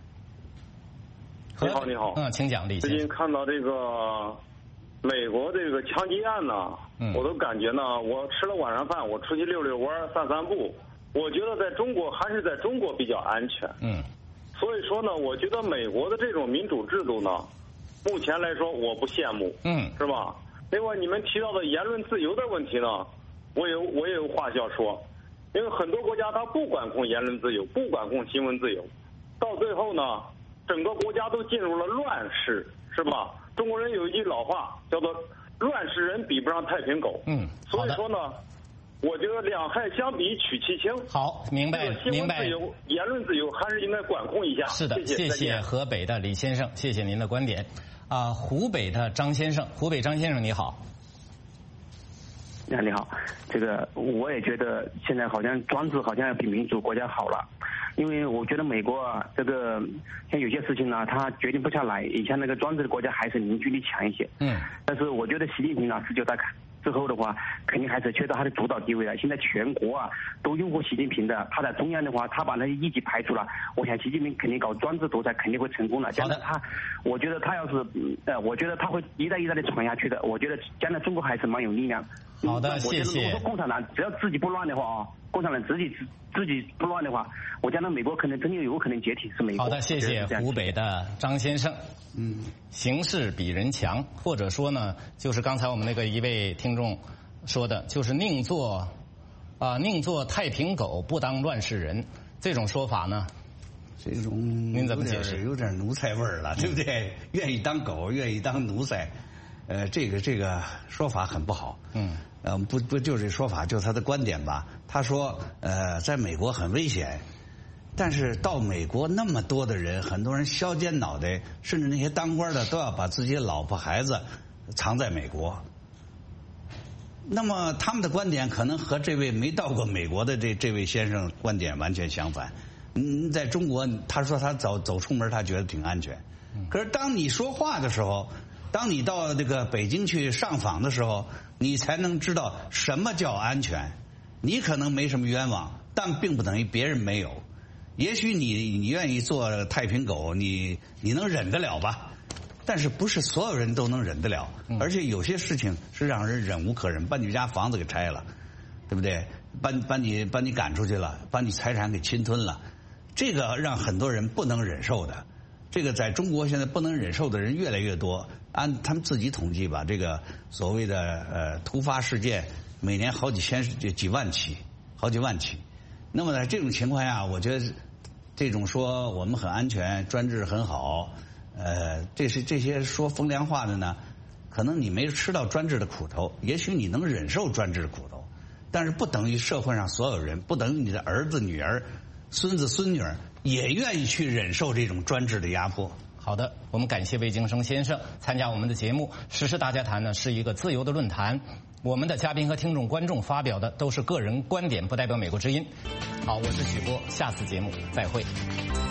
你好。 请讲，李先生。 最近看到这个美国这个枪击案呢，我都感觉呢，我吃了晚上饭，我出去溜溜弯、散散步，我觉得在中国还是在中国比较安全。所以说呢，我觉得美国的这种民主制度呢，目前来说我不羡慕。是吧？另外，你们提到的言论自由的问题呢，我也有话要说，因为很多国家它不管控言论自由，不管控新闻自由，到最后呢，整个国家都进入了乱世，是吧？中国人有一句老话叫做“乱世人比不上太平狗”。所以说呢，我觉得两害相比取其轻。 好，明白。 新闻自由、言论自由还是应该管控一下。 是的，谢谢河北的李先生，谢谢您的观点。湖北的张先生，湖北张先生你好。 你好，这个我也觉得现在好像专制好像要比民主国家好了，因为我觉得美国啊，这个像有些事情呢，他决定不下来，以前那个专制的国家还是凝聚力强一些。但是我觉得习近平啊，19大之后的话，肯定还是缺少他的主导地位了。现在全国啊都拥护习近平的，他在中央的话，他把那些异己排除了，我想习近平肯定搞专制独裁肯定会成功的。将来我觉得他要是我觉得他会一代一代的传下去的。我觉得将来中国还是蛮有力量。 好的，谢谢。 如果说共产党只要自己不乱的话啊，共产党自己不乱的话，我将来美国可能真的有可能解体，是美国。 好的，谢谢湖北的张先生。形势比人强，或者说呢，就是刚才我们那个一位听众说的，就是宁做太平狗，不当乱世人，这种说法呢， 这种您怎么解释？ 有点奴才味儿了，对不对？愿意当狗，愿意当奴才，这个说法很不好。不就这说法，就他的观点吧。他说，在美国很危险。但是到美国那么多的人，很多人削尖脑袋，甚至那些当官的都要把自己的老婆孩子藏在美国。那么他们的观点可能和这位没到过美国的这位先生观点完全相反。在中国，他说他走出门他觉得挺安全。可是当你说话的时候，当你到这个北京去上访的时候，你才能知道什么叫安全。你可能没什么冤枉，但并不等于别人没有。也许你愿意做太平狗，你能忍得了吧？但是不是所有人都能忍得了？而且有些事情是让人忍无可忍，把你家房子给拆了，对不对？把你赶出去了，把你财产给侵吞了，这个让很多人不能忍受的。这个在中国现在不能忍受的人越来越多。按他们自己统计吧，这个所谓的突发事件，每年好几万起。那么在这种情况下，我觉得这种说我们很安全，专制很好，这些说风凉话的呢，可能你没吃到专制的苦头，也许你能忍受专制的苦头，但是不等于社会上所有人，不等于你的儿子、女儿、孙子、孙女也愿意去忍受这种专制的压迫。 好的，我们感谢魏京生先生参加我们的节目。时事大家谈呢是一个自由的论坛，我们的嘉宾和听众观众发表的都是个人观点，不代表美国之音。好，我是许波，下次节目再会。